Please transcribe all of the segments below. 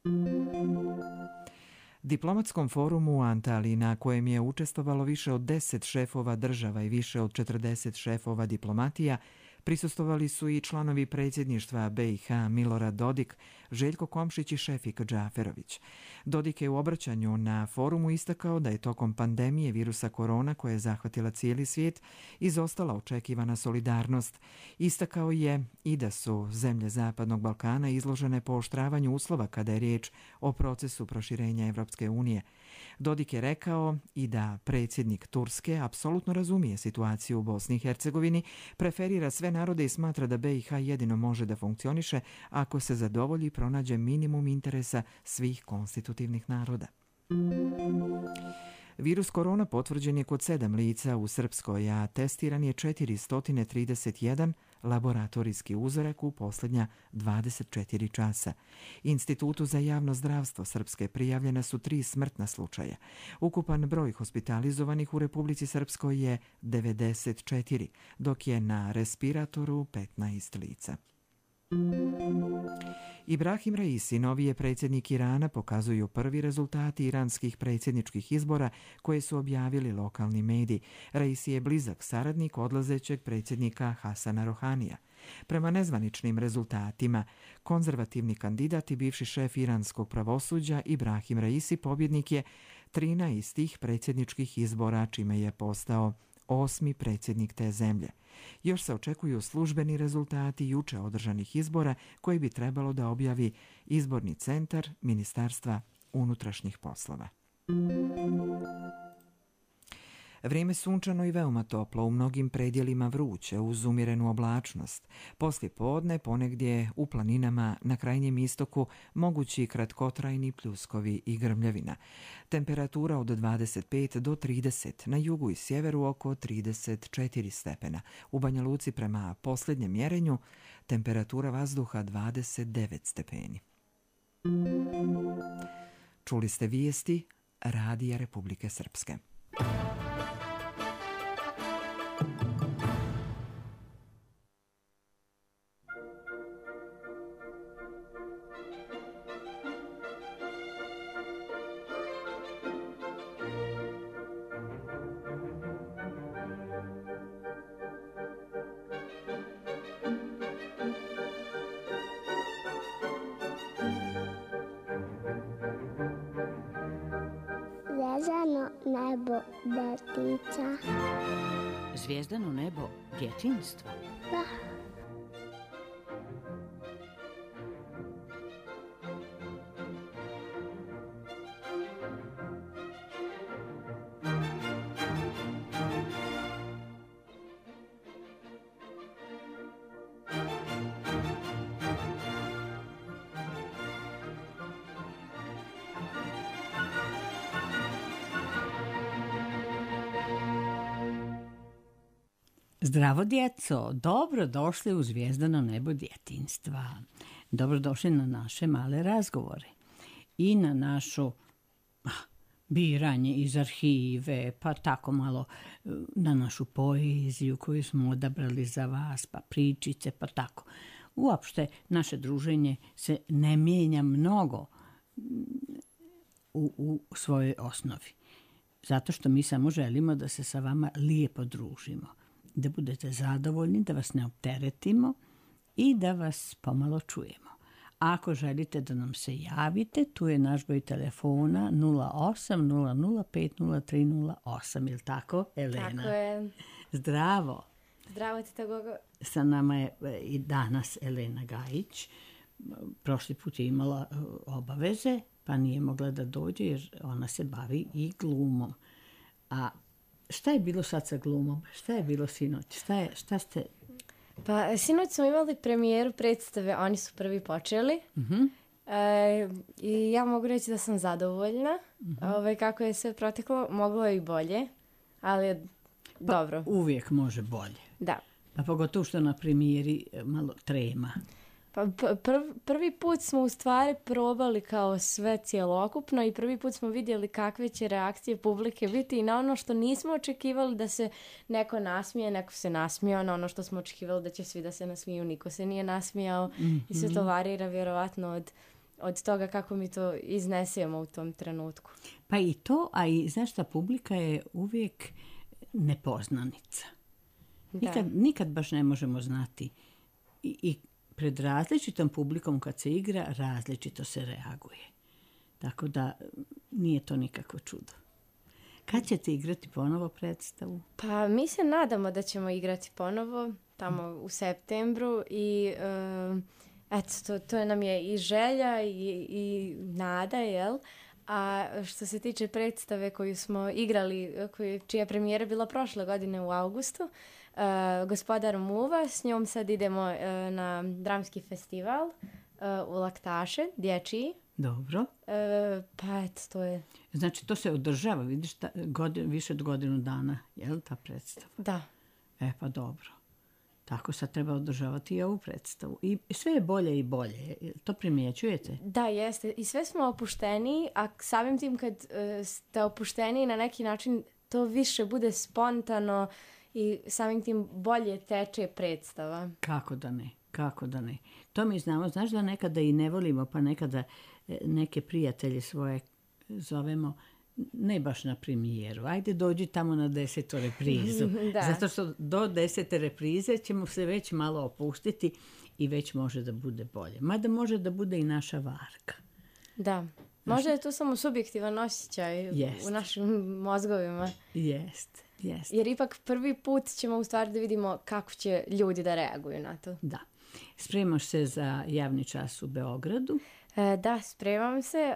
Diplomatskom forumu u Antaliji, na kojem je učestvovalo više od 10 šefova država i više od 40 šefova diplomatija, prisustvovali su i članovi predsjedništva BiH Milorad Dodik, Željko Komšić i Šefik Džaferović. Dodik je u obraćanju na forumu istakao da je tokom pandemije virusa korona, koja je zahvatila cijeli svijet, izostala očekivana solidarnost. Istakao je i da su zemlje Zapadnog Balkana izložene pooštravanju uslova kada je riječ o procesu proširenja Evropske unije. Dodik je rekao i da predsjednik Turske apsolutno razumije situaciju u Bosni i Hercegovini, preferira sve narode i smatra da BiH jedino može da funkcioniše ako se zadovolji i pronađe minimum interesa svih konstitutivnih naroda. Virus korona potvrđen je kod 7 lica u Srpskoj, a testiran je 431 laboratorijski uzorak u posljednja 24 časa. Institutu za javno zdravstvo Srpske prijavljena su 3 smrtna slučaja. Ukupan broj hospitalizovanih u Republici Srpskoj je 94, dok je na respiratoru 15 lica. Ibrahim Raisi, novi je predsjednik Irana, pokazuju prvi rezultati iranskih predsjedničkih izbora koje su objavili lokalni mediji. Raisi je blizak saradnik odlazećeg predsjednika Hasana Rohanija. Prema nezvaničnim rezultatima, konzervativni kandidat i bivši šef iranskog pravosuđa Ibrahim Raisi pobjednik je 13 tih predsjedničkih izbora, čime je postao 8. predsjednik te zemlje. Još se očekuju službeni rezultati juče održanih izbora koji bi trebalo da objavi izborni centar Ministarstva unutrašnjih poslova. Vrijeme sunčano i veoma toplo, u mnogim predjelima vruće uz umjerenu oblačnost. Poslije podne ponegdje u planinama na krajnjem istoku mogući kratkotrajni pljuskovi i grmljavina. Temperatura od 25 do 30, na jugu i sjeveru oko 34 stepena. U Banja Luci prema posljednjem mjerenju temperatura vazduha 29 stepeni. Čuli ste vijesti Radija Republike Srpske. Zvijezdano nebo djetinjstva. Zvijezdano nebo djetinjstva? Da. Zdravo djeco, dobrodošli u Zvijezdano nebo djetinjstva. Dobrodošli na naše male razgovore i na našu biranje iz arhive, pa tako malo na našu poeziju koju smo odabrali za vas, pa pričice, pa tako. Uopšte, naše druženje se ne mijenja mnogo u svojoj osnovi. Zato što mi samo želimo da se sa vama lijepo družimo, da budete zadovoljni, da vas ne opteretimo i da vas pomalo čujemo. Ako želite da nam se javite, tu je naš broj telefona 0800503008. Je li tako, Elena? Tako je. Zdravo. Zdravo ti Gogo. Sa nama je i danas Elena Gajić. Prošli put je imala obaveze, pa nije mogla da dođe jer ona se bavi i glumom. A šta je bilo sad sa glumom? Šta je bilo sinoć? Šta ste... Pa sinoć smo imali premijeru predstave, oni su prvi počeli. I ja mogu reći da sam zadovoljna. Kako je sve proteklo, moglo je i bolje, ali je dobro. Uvijek može bolje. Da. A pogotovo što na premijeri malo trema. Pa prvi put smo u stvari probali kao sve cjelokupno i prvi put smo vidjeli kakve će reakcije publike biti i na ono što nismo očekivali da se neko nasmije, neko se nasmijao, na ono što smo očekivali da će svi da se nasmiju, niko se nije nasmijao i sve to varira vjerovatno od toga kako mi to iznesemo u tom trenutku. Pa i to, a i znaš šta, publika je uvijek nepoznanica. Nikad baš ne možemo znati. I pred različitom publikom kad se igra, različito se reaguje. Tako da nije to nikakvo čudo. Kad ćete igrati ponovo predstavu? Pa mi se nadamo da ćemo igrati ponovo tamo u septembru i eto, to nam je i želja i nada, jel? A što se tiče predstave koju smo igrali, čija premijera bila prošle godine u augustu, Gospodar muva, s njom sad idemo na dramski festival u Laktaše, dječiji. Dobro. Pa eto, to je... Znači, to se održava, vidiš, više od godinu dana, je li ta predstava? Da. Pa dobro. Tako sad treba održavati i ovu predstavu. I sve je bolje i bolje. To primjećujete? Da, jeste. I sve smo opušteniji, a samim tim kad ste opušteniji na neki način to više bude spontano i samim tim bolje teče predstava. Kako da ne. To mi znamo. Znaš da nekada i ne volimo, pa nekada neke prijatelje svoje zovemo ne baš na premijeru. Ajde dođi tamo na 10. reprizu. Zato što do 10. reprize ćemo se već malo opustiti i već može da bude bolje. Mada može da bude i naša varka. Da. Možda je to samo subjektivan osjećaj u našim mozgovima. Jest. Jer ipak prvi put ćemo u stvari da vidimo kako će ljudi da reaguju na to. Da. Spremaš se za javni čas u Beogradu? Da, spremam se.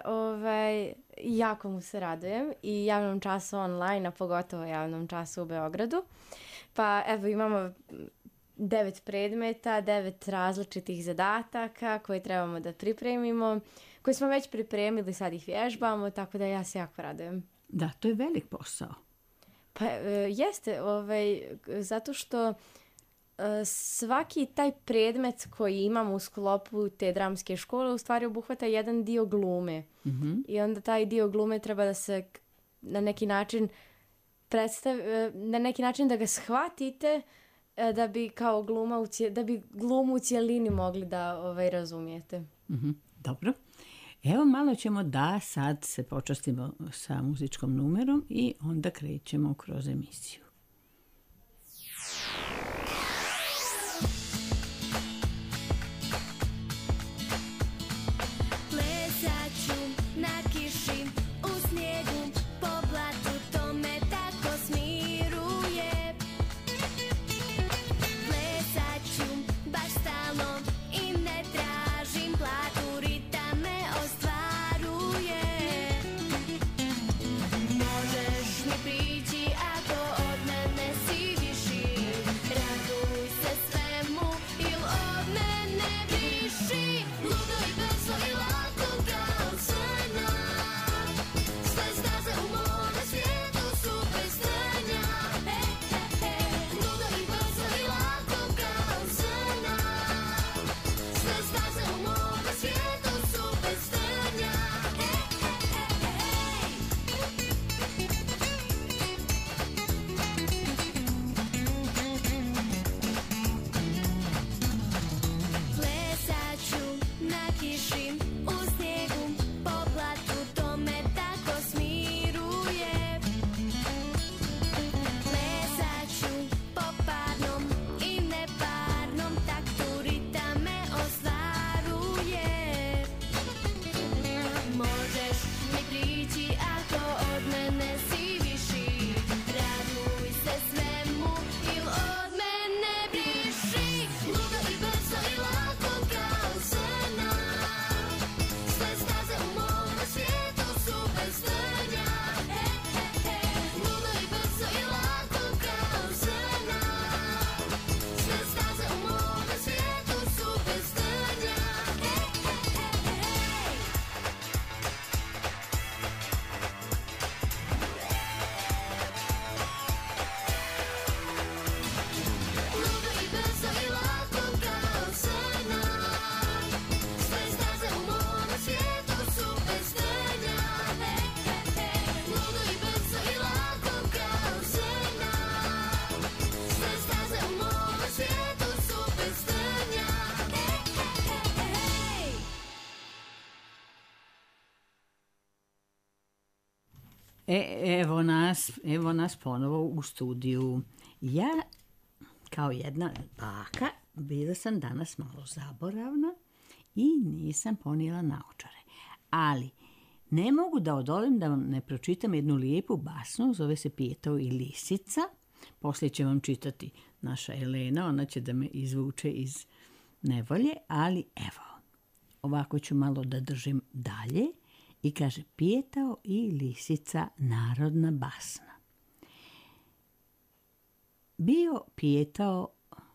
Jako mu se radujem i javnom času online, a pogotovo javnom času u Beogradu. Pa evo imamo 9 predmeta, 9 različitih zadataka koje trebamo da pripremimo, koje smo već pripremili, sad ih vježbamo, tako da ja se jako radujem. Da, to je velik posao. Pa jeste, zato što svaki taj predmet koji imamo u sklopu te dramske škole u stvari obuhvata jedan dio glume. Mm-hmm. I onda taj dio glume treba da se na neki način na neki način da ga shvatite da bi kao da bi glumu u cijelini mogli da razumijete. Mm-hmm. Dobro. Evo malo ćemo da sad se počastimo sa muzičkom numerom i onda krećemo kroz emisiju. Možeš mi prići ako od Evo nas ponovo u studiju. Ja, kao jedna baka, bila sam danas malo zaboravna i nisam ponijela naočare. Ali ne mogu da odolim da vam ne pročitam jednu lijepu basnu, zove se Pijetao i lisica. Poslije će vam čitati naša Elena, ona će da me izvuče iz nevolje, ali evo, ovako ću malo da držim dalje i kaže Pijetao i lisica, narodna basna. Bio Pijetao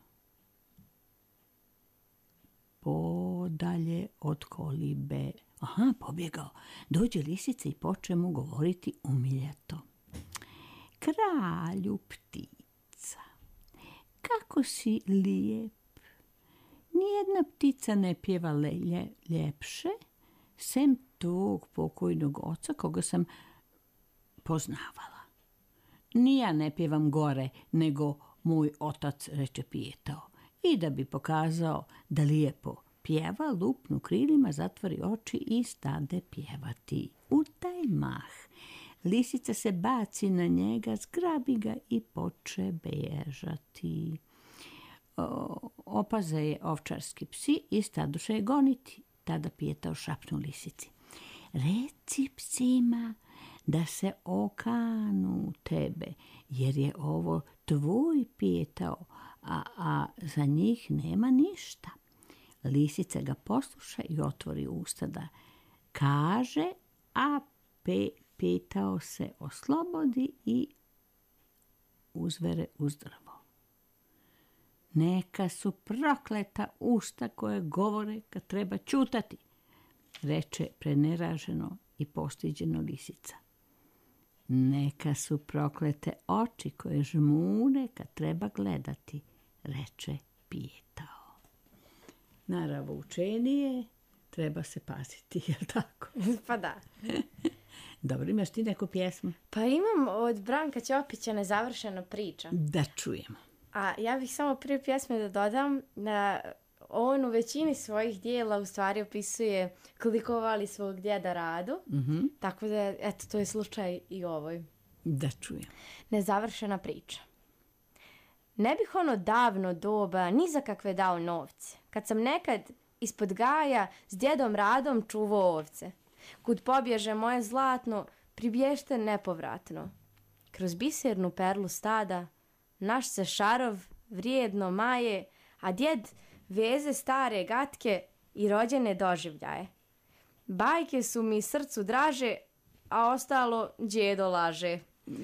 podalje od kolibe. Aha, pobjegao. Dođe lisica i poče mu govoriti umiljato. Kralju ptica, kako si lijep. Nijedna ptica ne pjeva ljepše, sem tog pokojnog oca koga sam poznavala. Ni ja ne pjevam gore nego moj otac, reče Pijetao. I da bi pokazao da lijepo pjeva, lupnu krilima, zatvori oči i stade pjevati. U taj mah lisica se baci na njega, zgrabi ga i poče bežati. Opaze je ovčarski psi i stadoše je goniti. Tada Pijetao šapnu lisici. Reci psima da se okanu tebe, jer je ovo tvoj Pijetao, a za njih nema ništa. Lisica ga posluša i otvori usta da kaže, a Pijetao se oslobodi i uzvere uz drvo. Neka su prokleta usta koje govore kad treba ćutati, reče preneraženo i postiđeno lisica. Neka su proklete oči koje žmure kad treba gledati, reče Pijetao. Naravno, učenije treba se paziti, je li tako? Pa da. Dobro, imaš ti neku pjesmu? Pa imam od Branka Ćopića Nezavršena priča. Da čujemo. A ja bih samo prije pjesme da dodam da on u većini svojih dijela u stvari opisuje koliko voli svog djeda Radu. Mm-hmm. Tako da, eto, to je slučaj i ovoj. Da čujem. Nezavršena priča. Ne bih ono davno doba ni za kakve dao novce, kad sam nekad ispod gaja s djedom Radom čuvao ovce. Kud pobježe moje zlatno, pribješte nepovratno. Kroz bisernu perlu stada, naš se šarov vrijedno maje, a djed veze stare gatke i rođene doživljaje. Bajke su mi srcu draže, a ostalo djedo laže.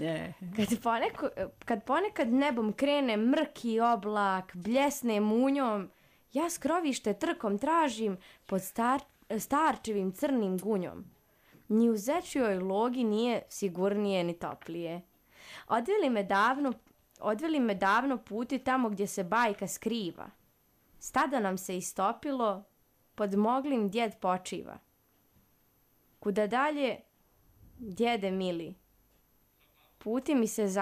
Kad ponekad nebom krene mrki oblak, bljesne munjom, ja skrovište trkom tražim pod starčevim crnim gunjom. Ni u zečijoj logi nije sigurnije ni toplije. Odveli me davno puti tamo gdje se bajka skriva. Stada nam se istopilo, pod moglim djed počiva. Kuda dalje, djede mili, puti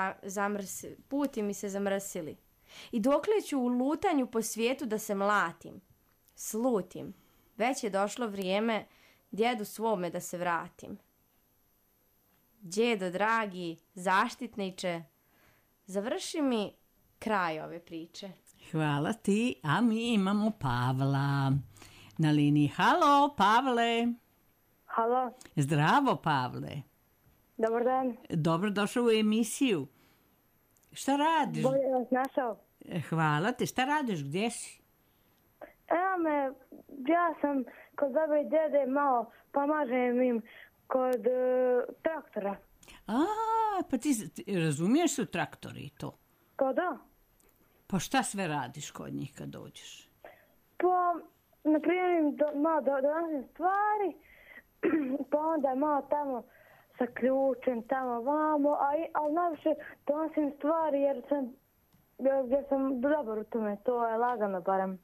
mi se zamrsili. I dokle ću u lutanju po svijetu da se mlatim, slutim, već je došlo vrijeme djedu svome da se vratim. Djedo dragi, zaštitniče, završi mi kraj ove priče. Hvala ti, a mi imamo Pavla na liniji. Halo, Pavle. Halo. Zdravo, Pavle. Dobar dan. Dobro došao u emisiju. Šta radiš? Bolje vas našao. Hvala ti. Šta radiš? Gdje si? Ja sam kod babe i dede malo pomažem im kod traktora. Pa ti razumiješ su traktori i to? Pa da. Pa šta sve radiš kod njih kad dođeš? Pa, na primjer, malo donosim stvari, pa onda malo tamo sa ključem, tamo vamo, ali najviše donosim stvari jer sam dobar u tome, to je lagano barem.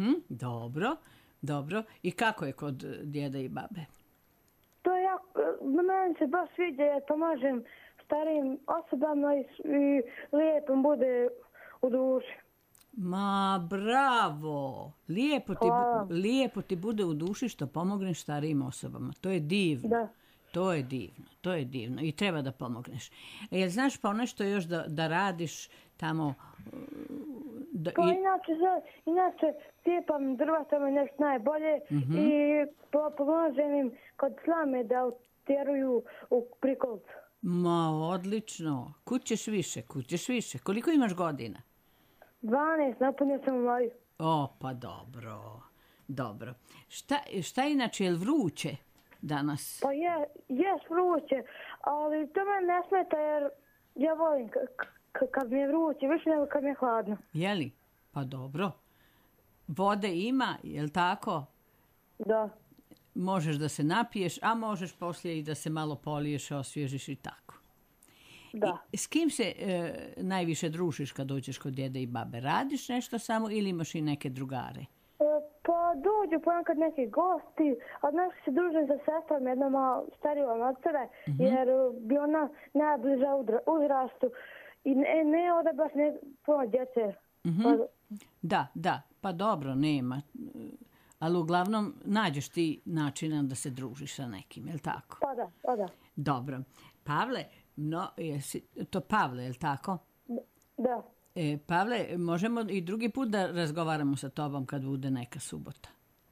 Dobro. I kako je kod djeda i babe? To je jako, meni se baš sviđa jer pomažem starijim osobama i lijepo bude u duši. Ma bravo, lijepo ti bude u duši što pomogneš starijim osobama. To je divno. Da. To je divno i treba da pomogneš. Jel znaš ponešto još da radiš tamo? Pa inače cijepam drva, to je nešto najbolje i pomažem im kod slame da utjeruju u prikolicu. Ma, odlično. Kud ćeš više. Koliko imaš godina? 12, napunio sam u maju. O, pa dobro. Šta inače, je li vruće danas? Pa jes vruće, ali to me ne smeta jer ja volim kad mi je vruće, više nego kad mi je hladno. Jeli? Pa dobro. Vode ima, je li tako? Da. Možeš da se napiješ, a možeš poslije i da se malo poliješ, osvježiš i tako. Da. I s kim se najviše družiš kad dođeš kod djede i babe? Radiš nešto samo ili imaš i neke drugare? Pa dođu ponekad neki gosti, a nešto se družim sa sestrom, jednom malo starijom od sebe, jer bi ona najbliža uzrastu i ne ode baš puno djece. Da, pa dobro, nema. Ali uglavnom nađeš ti načina da se družiš sa nekim, je li tako? Pa da. Dobro. Pavle, to Pavle, je li tako? Da. Pavle, možemo i drugi put da razgovaramo sa tobom kad bude neka subota?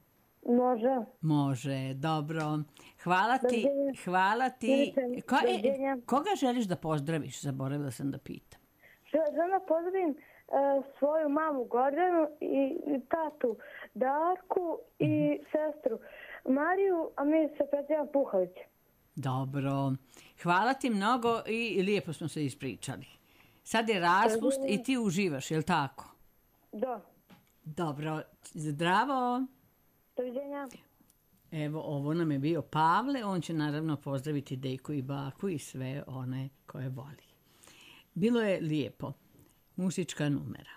Može, dobro. Hvala ti. Koga želiš da pozdraviš? Zaboravila sam da pitam. Želim da pozdravim svoju mamu Gordanu i tatu Darku i sestru Mariju, a mi se prezivam Puhalić. Dobro. Hvala ti mnogo i lijepo smo se ispričali. Sad je raspust i ti uživaš, je li tako? Da. Dobro. Zdravo. Doviđenja. Evo, ovo nam je bio Pavle. On će naravno pozdraviti dejku i baku i sve one koje voli. Bilo je lijepo. Muzička numera.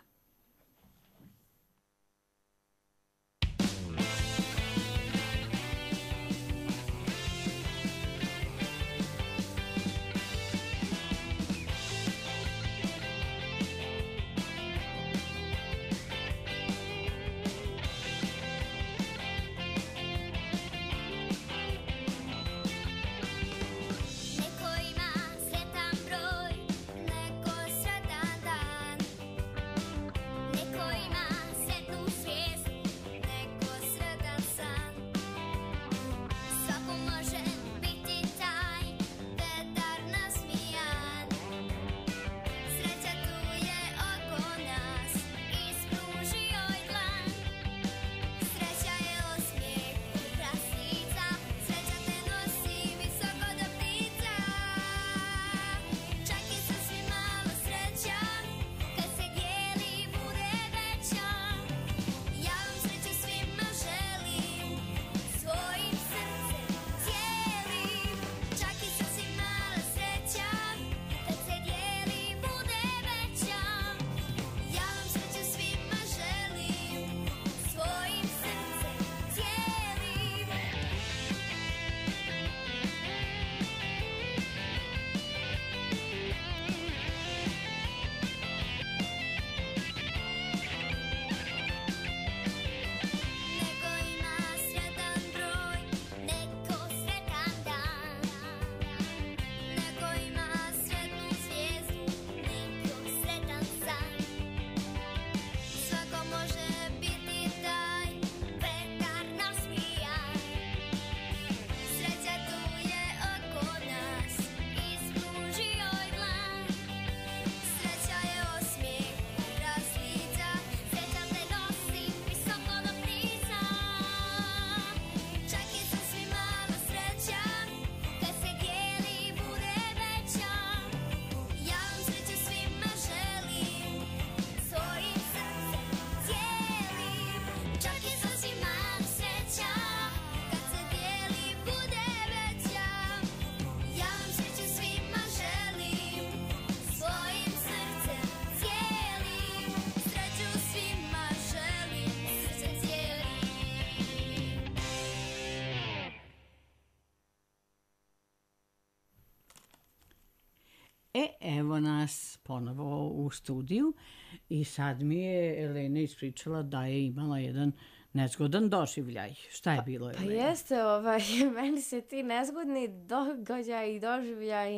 Evo nas ponovo u studiju i sad mi je Elena ispričala da je imala jedan nezgodan doživljaj. Šta je bilo? Pa Elena? jeste, meni se ti nezgodni događaji i doživljaji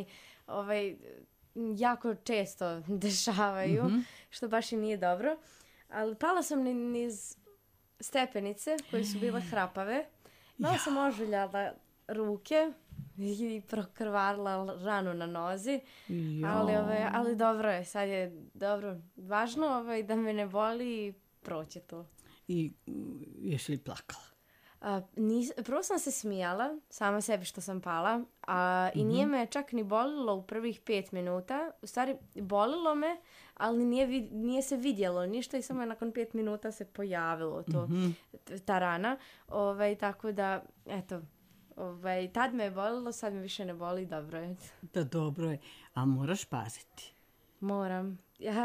jako često dešavaju, što baš i nije dobro. Ali pala sam niz stepenice koje su bile hrapave. Malo sam ožuljala ruke i prokrvarila ranu na nozi. Ali dobro je, sad je dobro. Važno da me ne boli i proće to. I jesi li plakala? Prvo sam se smijala sama sebi što sam pala i nije me čak ni bolilo u prvih 5 minuta. U stvari, bolilo me, ali nije se vidjelo ništa i samo je nakon 5 minuta se pojavilo ta rana. Tako da, eto, tad me je bolilo, sad me više ne boli, dobro je. Da, dobro je. A moraš paziti. Moram.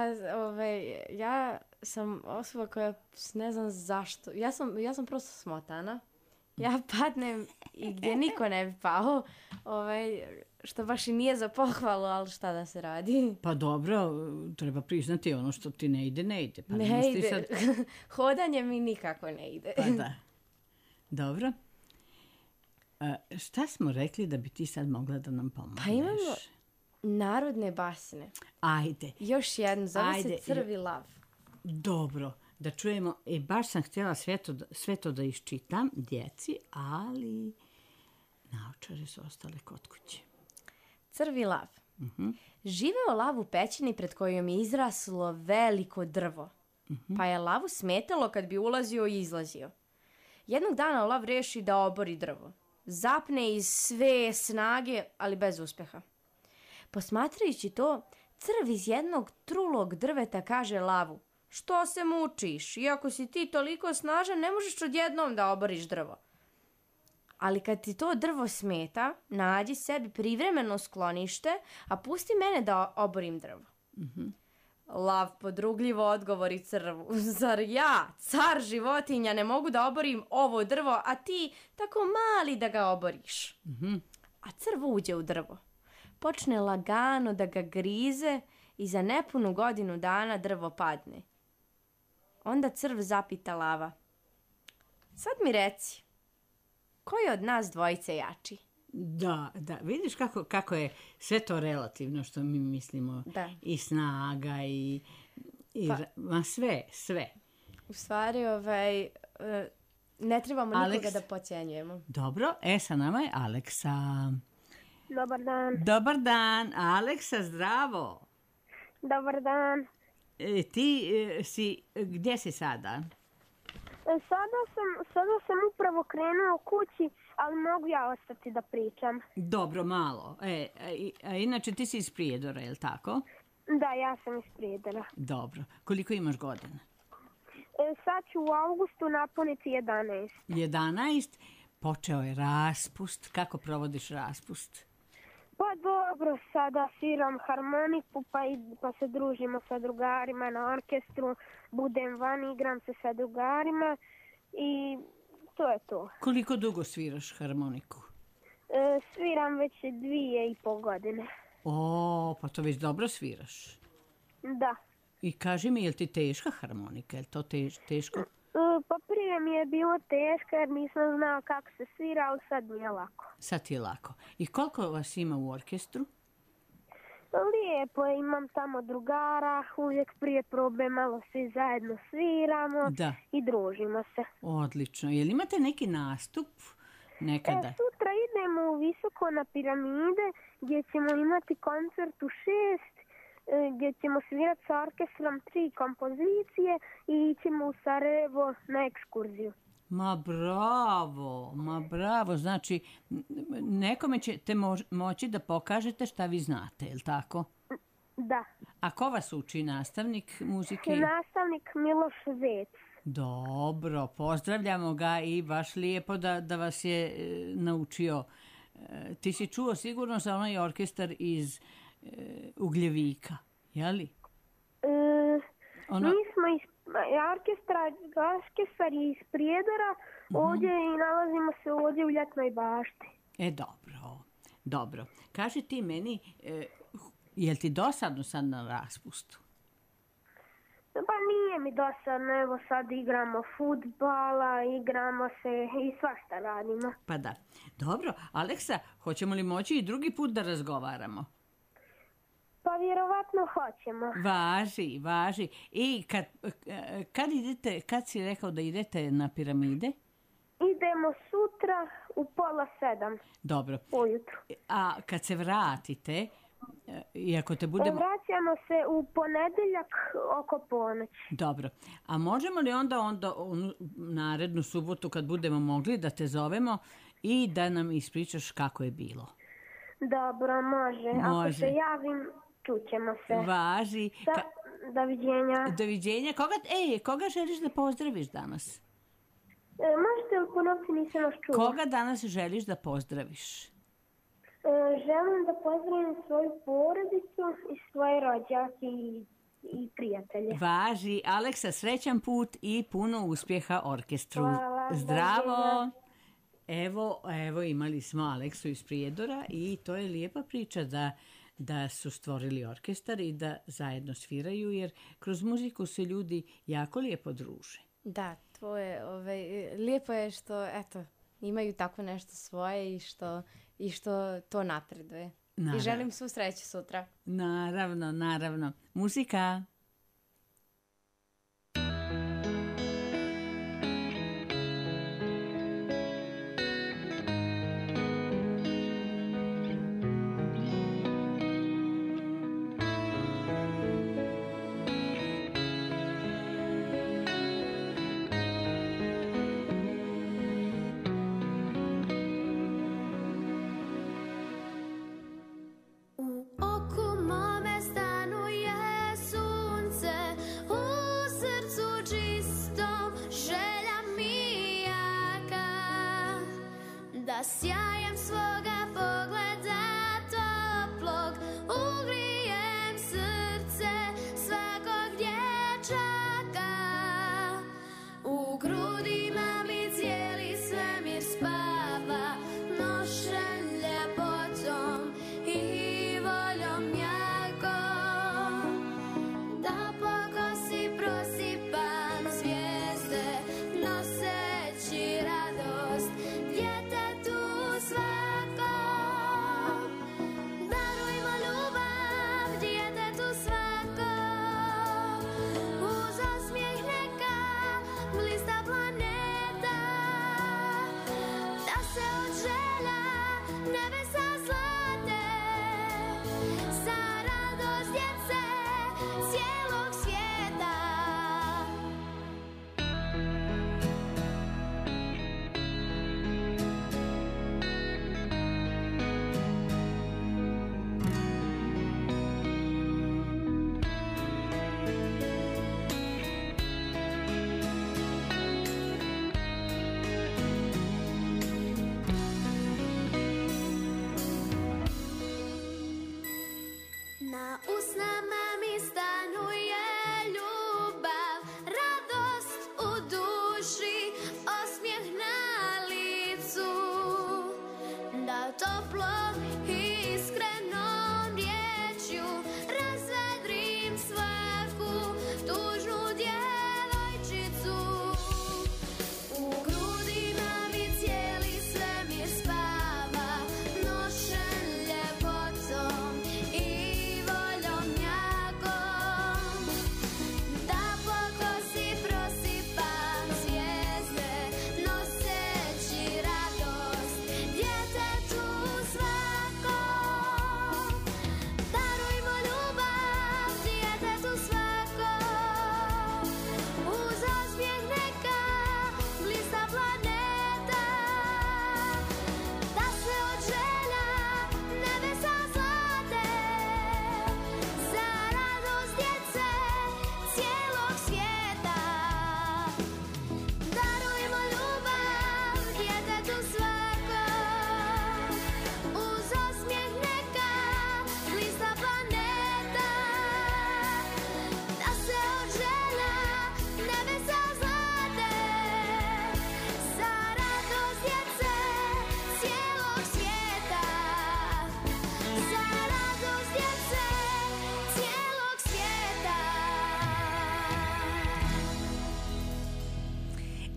Ja sam osoba koja ne znam zašto. Ja sam prosto smotana. Ja padnem i gdje niko ne bi pao. Što baš i nije za pohvalu, ali šta da se radi. Pa dobro, treba priznati ono što ti ne ide. Pa ne ide. Sad... Hodanje mi nikako ne ide. Pa da. Dobro. Šta smo rekli da bi ti sad mogla da nam pomogneš? Pa imamo narodne basne. Ajde. Još jednu, zove se Crvi lav. Dobro, da čujemo. Baš sam htjela sve to da iščitam djeci, ali naočare su ostale kod kuće. Crvi lav. Živeo lav u pećini pred kojom je izraslo veliko drvo. Pa je lavu smetalo kad bi ulazio i izlazio. Jednog dana lav reši da obori drvo. Zapne iz sve snage, ali bez uspjeha. Posmatrajući to, crv iz jednog trulog drveta kaže lavu: što se mučiš? Iako si ti toliko snažan, ne možeš odjednom da oboriš drvo. Ali kad ti to drvo smeta, nađi sebi privremeno sklonište, a pusti mene da oborim drvo. Lav podrugljivo odgovori crvu: zar ja, car životinja, ne mogu da oborim ovo drvo, a ti tako mali da ga oboriš? A crv uđe u drvo. Počne lagano da ga grize i za nepunu godinu dana drvo padne. Onda crv zapita lava: sad mi reci, ko je od nas dvojice jači? Da, vidiš kako je sve to relativno što mi mislimo. Da. I snaga sve. U stvari, ne trebamo nikoga da podcjenjujemo. Dobro, sa nama je Aleksa. Dobar dan. Dobar dan, Aleksa, zdravo. Dobar dan. Ti gdje si sada? Sada sam upravo krenuo kući, ali mogu ja ostati da pričam. Dobro, malo. Inače ti si iz Prijedora, je li tako? Da, ja sam iz Prijedora. Dobro. Koliko imaš godina? Sad ću u avgustu napuniti 11. 11? Počeo je raspust. Kako provodiš raspust? Pa dobro, sada sviram harmoniku, pa se družimo sa drugarima na orkestru, budem van, igram se sa drugarima i to je to. Koliko dugo sviraš harmoniku? Sviram već 2,5 godine. Pa to već dobro sviraš. Da. I kaži mi, je li ti teška harmonika? Je li to teško? Pa prije mi je bilo teško jer nisam znao kako se svira, ali sad mi je lako. Sad ti je lako. I koliko vas ima u orkestru? Lijepo je, imam tamo drugara, uvijek prije probe malo svi zajedno sviramo i družimo se. Odlično. Je li imate neki nastup nekada? Sutra idemo u Visoko na Piramide gdje ćemo imati koncert u 6, gdje ćemo svirati sa orkestrom 3 kompozicije i ićemo u Sarajevo na ekskurziju. Ma bravo. Znači, nekome ćete moći da pokažete šta vi znate, je li tako? Da. A ko vas uči, nastavnik muzike? Nastavnik Miloš Zec. Dobro, pozdravljamo ga i baš lijepo da vas je naučio. Ti si čuo sigurno za onaj orkestar iz Ugljevika, jeli? Mi smo orkestar je iz Prijedora, ovdje i nalazimo se ovdje u Ljetnoj bašti. Dobro. Kaži ti meni, je li ti dosadno sad na raspustu? Pa nije mi dosadno, evo sad igramo fudbala, igramo se i svašta radimo. Pa da. Dobro, Aleksa, hoćemo li moći i drugi put da razgovaramo? Pa vjerovatno hoćemo. Važi. I kad si rekao da idete na piramide? Idemo sutra u 6:30. Dobro. Ujutru. A kad se vratite, i ako te budemo... Vraćamo se u ponedeljak oko ponoći. Dobro. A možemo li onda narednu subotu kad budemo mogli da te zovemo i da nam ispričaš kako je bilo? Dobro, može. Ako se javim, čućemo se. Važi. Doviđenja. Doviđenja. Koga želiš da pozdraviš danas? Možete li ponoviti, nisam vas čula. Koga danas želiš da pozdraviš? Želim da pozdravim svoju porodicu i svoje rođake i prijatelje. Važi. Aleksa, srećan put i puno uspjeha orkestru. Hvala. Zdravo. Evo imali smo Aleksu iz Prijedora i to je lijepa priča da su stvorili orkestar i da zajedno sviraju, jer kroz muziku se ljudi jako lijepo druže. Da, to je, lijepo je što, imaju tako nešto svoje i što to napreduje. Naravno. I želim svu sreću sutra. Naravno. Muzika. U oku mome stanuje sunce.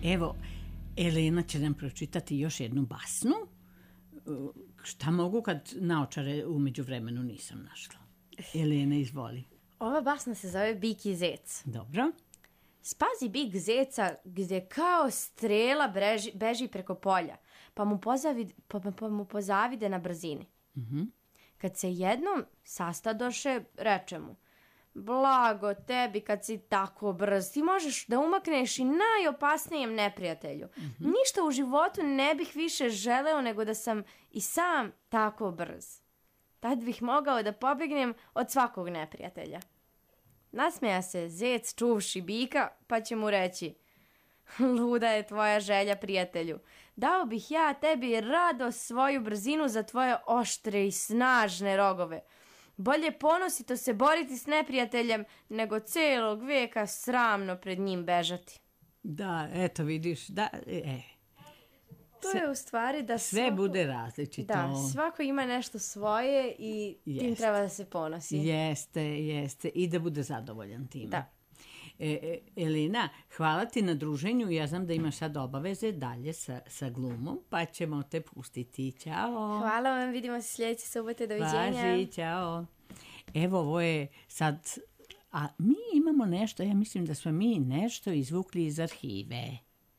Evo, Elena će nam pročitati još jednu basnu. Šta mogu kad naočare umeđu vremenu nisam našla? Elena, izvoli. Ova basna se zove Bik i zec. Dobro. Spazi bik zeca gdje kao strela beži preko polja, pa mu pozavide na brzini. Kad se jednom sastadoše, reče mu: blago tebi kad si tako brz, ti možeš da umakneš i najopasnijem neprijatelju. Ništa u životu ne bih više želeo nego da sam i sam tako brz. Tad bih mogao da pobegnem od svakog neprijatelja. Nasmeja se zec čuvši bika, pa će mu reći: luda je tvoja želja, prijatelju. Dao bih ja tebi rado svoju brzinu za tvoje oštre i snažne rogove. Bolje ponosito se boriti s neprijateljem nego celog veka sramno pred njim bežati. Da, eto vidiš, da, To je u stvari da sve bude različito. Da, svako ima nešto svoje i tim treba da se ponosi. Jeste. I da bude zadovoljan tim. Da. Elina, hvala ti na druženju. Ja znam da imaš sad obaveze dalje sa glumom, pa ćemo te pustiti. Ćao. Hvala vam, vidimo se sljedeće subote. Doviđenja. Važi, ćao. Evo, ovo je sad... A mi imamo nešto, ja mislim da smo mi nešto izvukli iz arhive.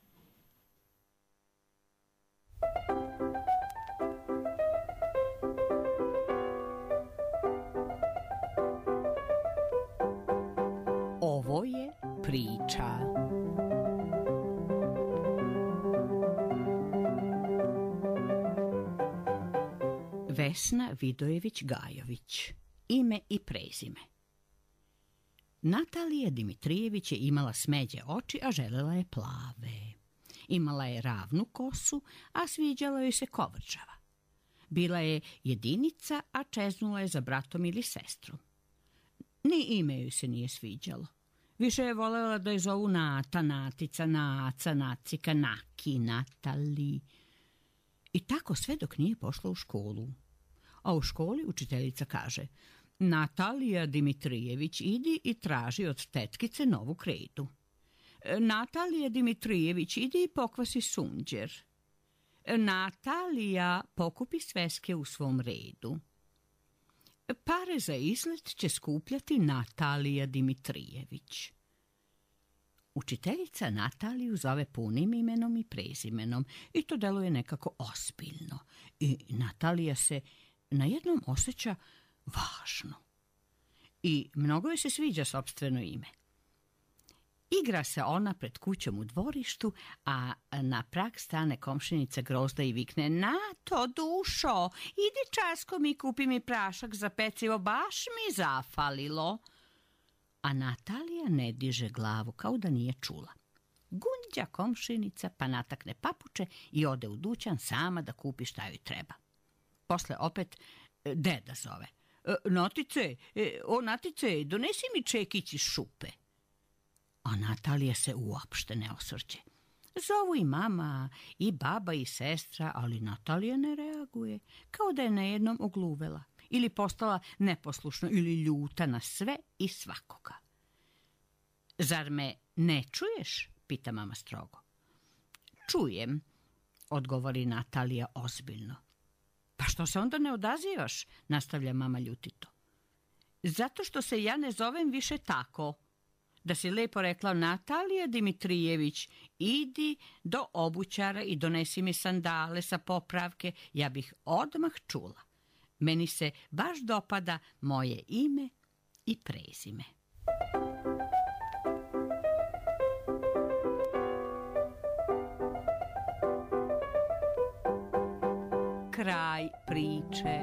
Ovo je priča. Vesna Vidojević-Gajović. Ime i prezime. Natalija Dimitrijević je imala smeđe oči, a želela je plave. Imala je ravnu kosu, a sviđala joj se kovrčava. Bila je jedinica, a čeznula je za bratom ili sestrom. Ni ime joj se nije sviđalo. Više je volela da je zovu Nata, Natica, Naca, Nacika, Naki, Natali. I tako sve dok nije pošla u školu. A u školi učiteljica kaže: Natalija Dimitrijević, idi i traži od tetkice novu kredu. Natalija Dimitrijević, idi i pokvasi sunđer. Natalija, pokupi sveske u svom redu. Pare za izlet će skupljati Natalija Dimitrijević. Učiteljica Nataliju zove punim imenom i prezimenom i to deluje nekako ozbiljno. I Natalija se najednom osjeća važno. I mnogo joj se sviđa sopstveno ime. Igra se ona pred kućom u dvorištu, a na prag stane komšinica Grozda i vikne: Nato, dušo, idi časkom i kupi mi prašak za pecivo, baš mi zafalilo. A Natalija ne diže glavu, kao da nije čula. Gunđa komšinica, pa natakne papuče i ode u dućan sama da kupi šta joj treba. Posle opet deda zove: Natice, donesi mi čekić iz šupe. A Natalija se uopšte ne osvrće. Zovu i mama, i baba, i sestra, ali Natalija ne reaguje, kao da je najednom ogluvela ili postala neposlušna ili ljuta na sve i svakoga. Zar me ne čuješ? Pita mama strogo. Čujem, odgovori Natalija ozbiljno. Pa što se onda ne odazivaš? Nastavlja mama ljutito. Zato što se ja ne zovem više tako. Da si lepo rekla: Natalija Dimitrijević, idi do obućara i donesi mi sandale sa popravke, ja bih odmah čula. Meni se baš dopada moje ime i prezime. Kraj priče.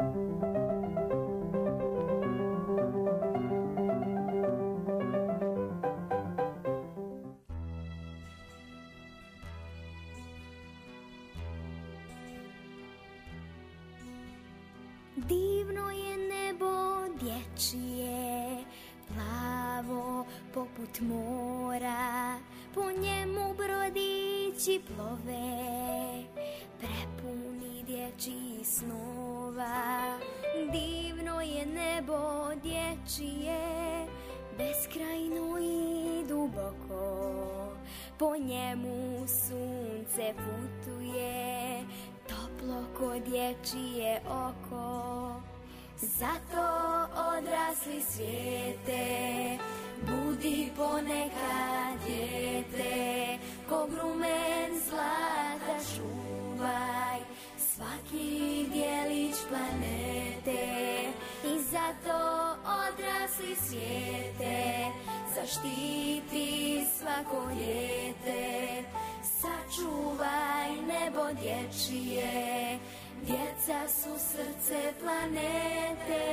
Divno je nebo dječje, plavo poput mora, po njemu brodići plove, prepuni dječjih snova. Divno je nebo dječje, beskrajno i duboko, po njemu sunce putuje, toplo ko dječije oko. Zato odrasli svijete, budi ponekad dijete, ko grumen zlata čuvaj svaki dijelić planete. I zato odrasli svijete, zaštiti svako dijete, sačuvaj nebo dječije, djeca su srce planete.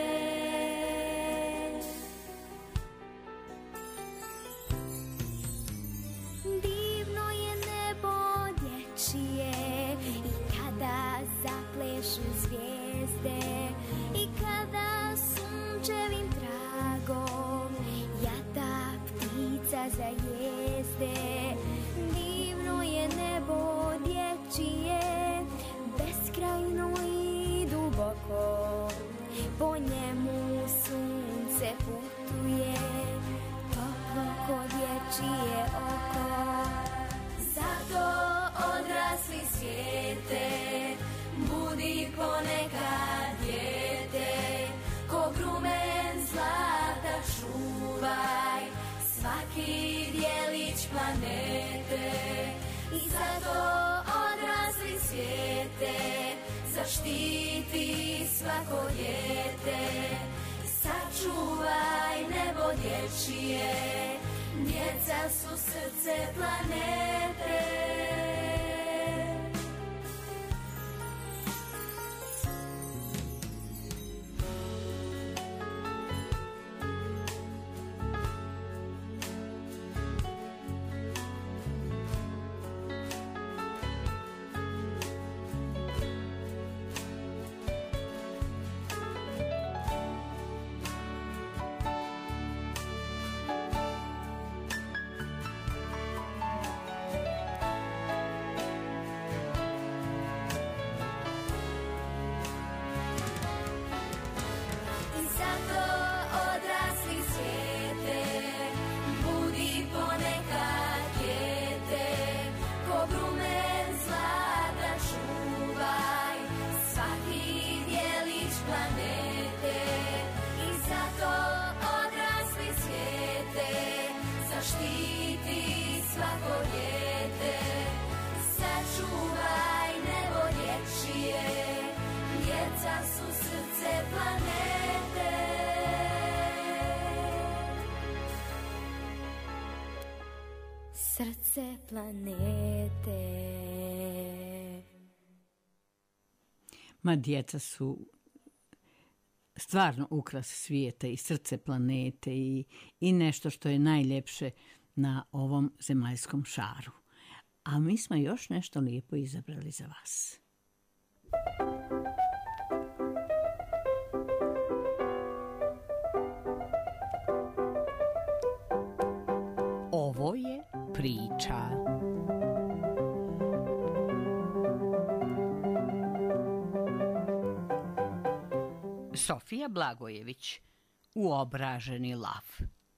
Divno je nebo dječije i kada zaplešu zvijezde i kada sunčevim tragom jata ptica zajezde. Divno je nebo dječije, beskrajno i duboko, po njemu sunce putuje, toplo ko dječije oko. Zato odrasli svijete, budi ponekad dijete, ko grumen zlata čuvaj svaki dijelić planete. I zato odrasli svijete, zaštiti svako dijete, sačuvaj nebo dječije, djeca su srce planete. Srce planete. Ma djeca su stvarno ukras svijeta i srce planete i nešto što je najljepše na ovom zemaljskom šaru. A mi smo još nešto lijepo izabrali za vas. Ovo je priča. Sofija Blagojević, Uobraženi lav.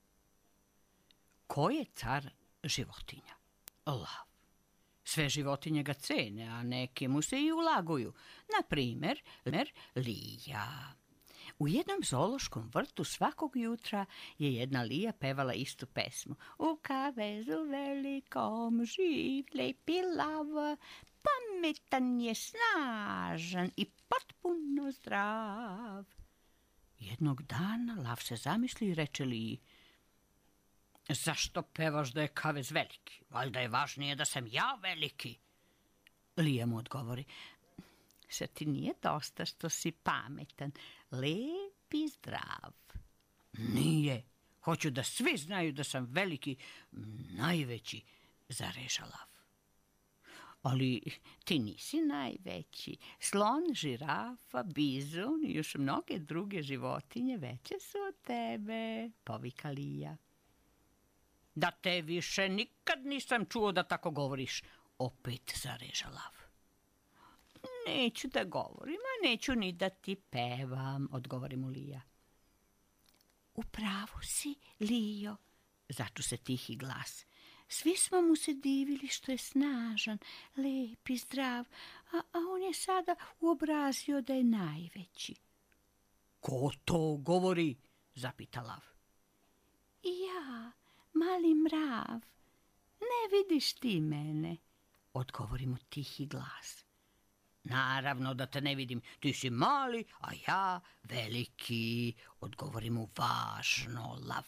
Ko je car životinja? Lav. Sve životinje ga cene, a neke mu se i ulaguju. Na primjer, lija. U jednom zoološkom vrtu svakog jutra je jedna lija pevala istu pesmu. U kavezu velikom živ lepi lav, pametan je, snažan i potpuno zdrav. Jednog dana lav se zamisli i reče liji: zašto pevaš da je kavez veliki? Valjda je važnije da sam ja veliki. Lija mu odgovori: što ti nije dosta što si pametan, lep i zdrav? Nije. Hoću da svi znaju da sam veliki, najveći, zareža lav. Ali ti nisi najveći. Slon, žirafa, bizon i još mnoge druge životinje veće su od tebe, povika lija. Da te više nikad nisam čuo da tako govoriš, opet zareža lav. Neću da govorim, a neću ni da ti pevam, odgovori mu lija. U pravu si, lijo, začu se tihi glas. Svi smo mu se divili što je snažan, lep i zdrav, a on je sada uobrazio da je najveći. Ko to govori? Zapita lav. Ja, mali mrav, ne vidiš ti mene, odgovori mu tihi glas. Naravno da te ne vidim, ti si mali, a ja veliki, odgovori mu važno lav.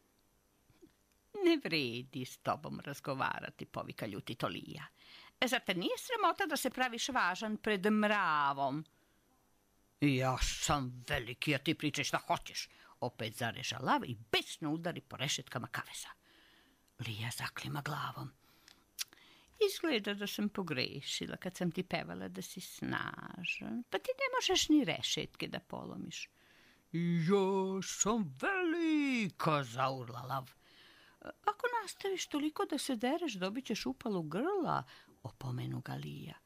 Ne vredi s tobom razgovarati, povika ljuti Tolija. Zar te nije sramota da se praviš važan pred mravom? Ja sam veliki, a ti pričaj šta hoćeš, opet zareža lav i besno udari po rešetkama kaveza. Lija zaklima glavom. Izgleda da sam pogrešila kad sam ti pevala da si snažan, pa ti ne možeš ni rešetke da polomiš. Ja sam velika, zaurla lav. Ako nastaviš toliko da se dereš, dobit ćeš upalu grla, opomenu ga Lija.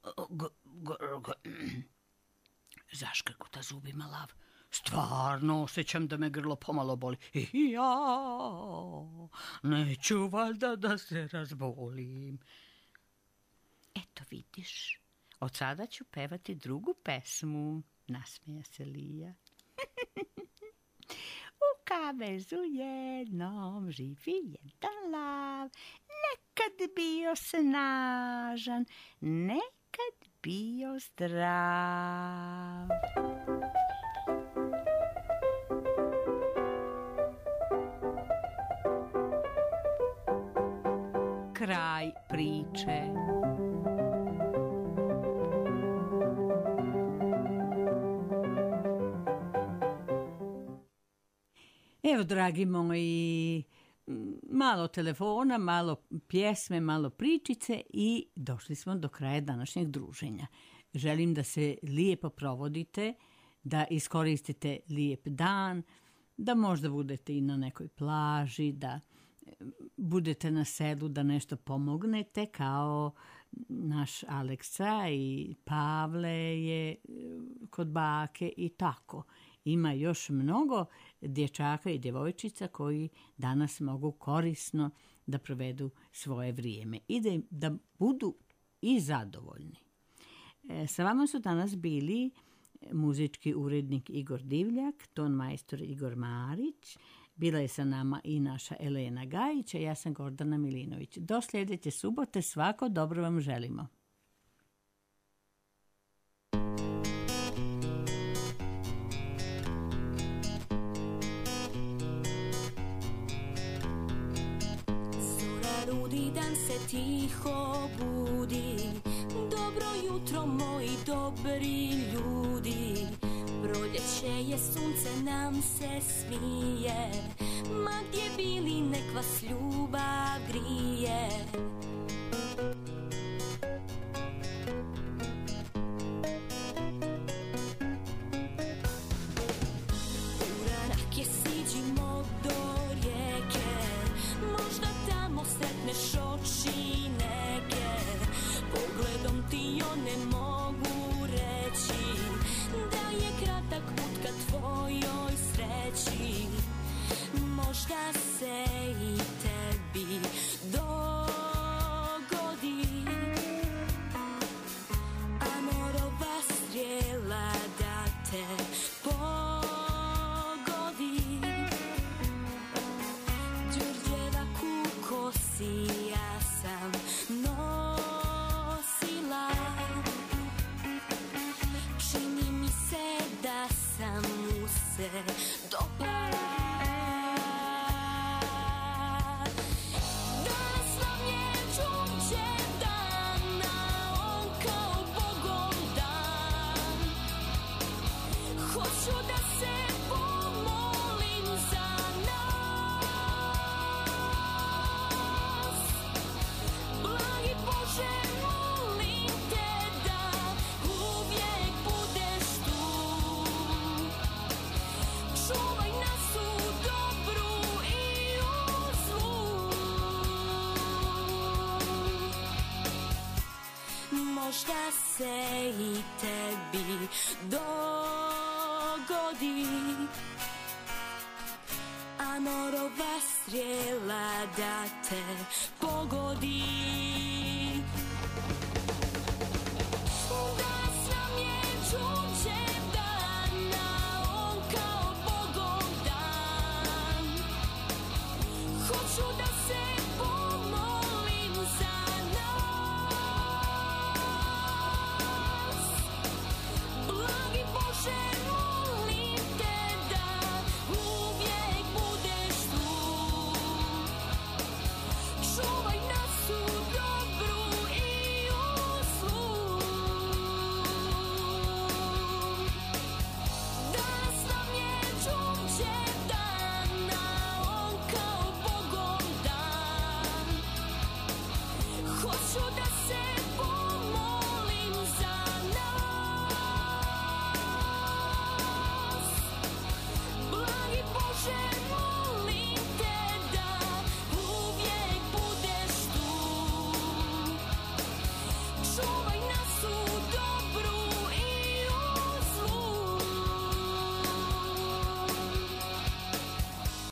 Zaškrkuta zubima lav. Stvarno osjećam da me grlo pomalo boli. Ja, neću valjda da se razbolim. Eto vidiš, od sada ću pevati drugu pesmu, nasmeja se Lija. U kavezu jednom živi jedan lav, nekad bio snažan, nekad bio zdrav. Kraj priče. Evo, dragi moji, malo telefona, malo pjesme, malo pričice i došli smo do kraja današnjeg druženja. Želim da se lijepo provodite, da iskoristite lijep dan, da možda budete i na nekoj plaži, da budete na selu, da nešto pomognete kao naš Aleksa i Pavle je kod bake i tako. Ima još mnogo dječaka i djevojčica koji danas mogu korisno da provedu svoje vrijeme i da budu i zadovoljni. Sa vama su danas bili muzički urednik Igor Divljak, ton majstor Igor Marić, bila je sa nama i naša Elena Gajić, a ja sam Gordana Milinović. Do sljedeće subote, svako dobro vam želimo. Rudi dan se tiho budi, dobro jutro moji dobri ljudi. Proljeće je, sunce nam se smije, ma gdje bili nek vas ljubav grije. Uranak je, siđimo do rijeke, možda tamo sretneš oči neke. Pogledom ti one mogu reći da je kratak put ka tvojoj sreći. Možda se i tebi dogodi amorova strijela da te pogodi. Đurđeva kukosi ja sam nosila, čini mi se da sam mu se dopala. Danas vam je Đurđev dan, a on kao Bogom dan. Hoću da se pomolim za nas. Blagi Bože, molim te da uvijek budeš tu. Čuvaj nas u dobru i u zlu. Možda se i tebi dogodi amorova zrjela da te pogodi.